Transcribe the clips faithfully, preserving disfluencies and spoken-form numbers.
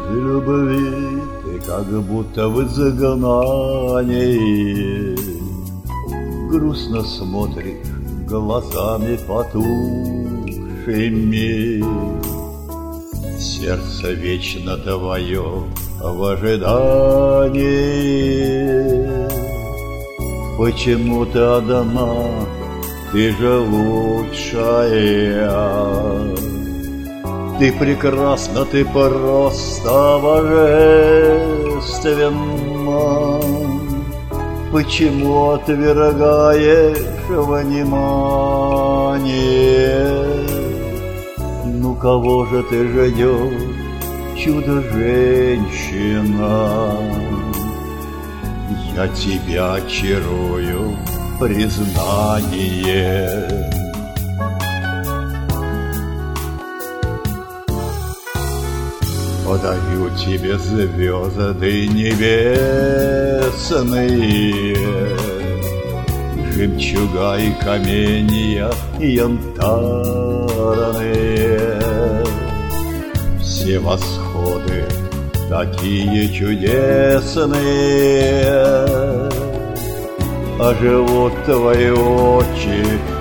любви ты как будто в изгнании, грустно смотришь глазами потухшими. Сердце вечно твое в ожидании. Почему ты одна, ты же лучшая? Ты прекрасна, ты просто божественна. Почему отвергаешь внимание? Ну кого же ты ждешь, чудо-женщина? Я тебя очарую, признание. Подарю тебе звезды небесные, жемчуга и каменья янтарные. Все восходы такие чудесные, а живут твои очи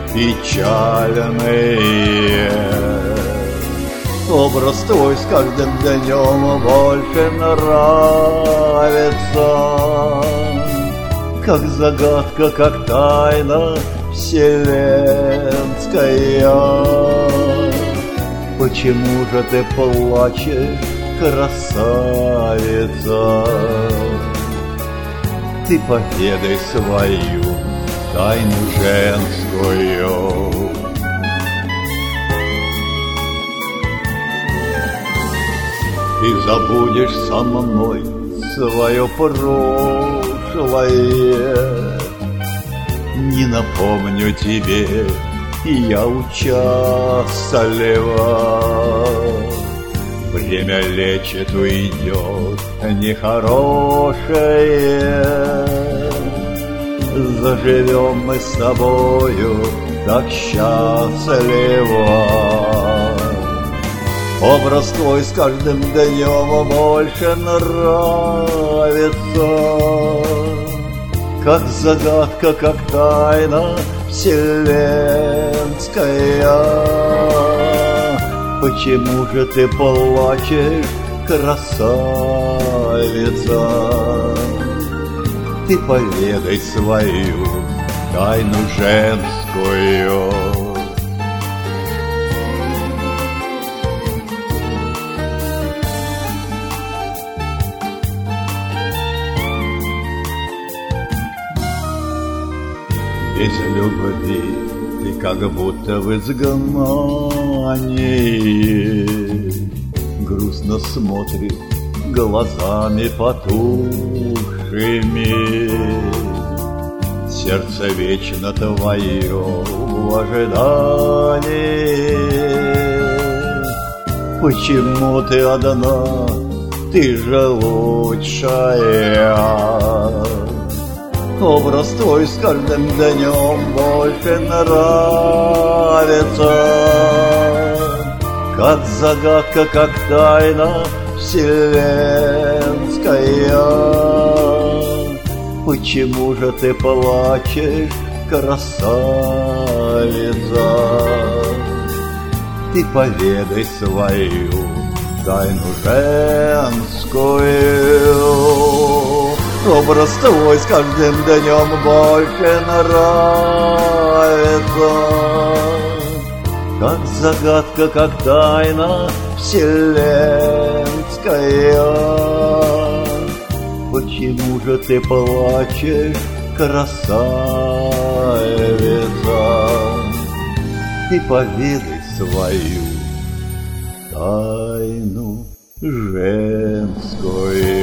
печальные. Образ твой с каждым днем больше нравится, как загадка, как тайна вселенская. Почему же ты плачешь, красавица? Ты поведай свою тайну женскую. Ты забудешь со мной свое прошлое. Не напомню тебе, я участлива. Время лечит, уйдет нехорошее. Заживем мы с тобою так счастливо. Образ твой с каждым днем больше нравится, как загадка, как тайна вселенская. Почему же ты плачешь, красавица? Ты поведай свою тайну женскую. Без любви ты как будто в изгнании, грустно смотришь глазами потухшими. Сердце вечно твое в ожидании. Почему ты одна, ты же лучшая? Образ твой с каждым днем больше нравится, как загадка, как тайна вселенская. Почему же ты плачешь, красавица? Ты поведай свою тайну женскую. Образ твой с каждым днем больше нравится, как загадка, как тайна вселенская. Почему же ты плачешь, красавица? Ты поведай свою тайну женскую.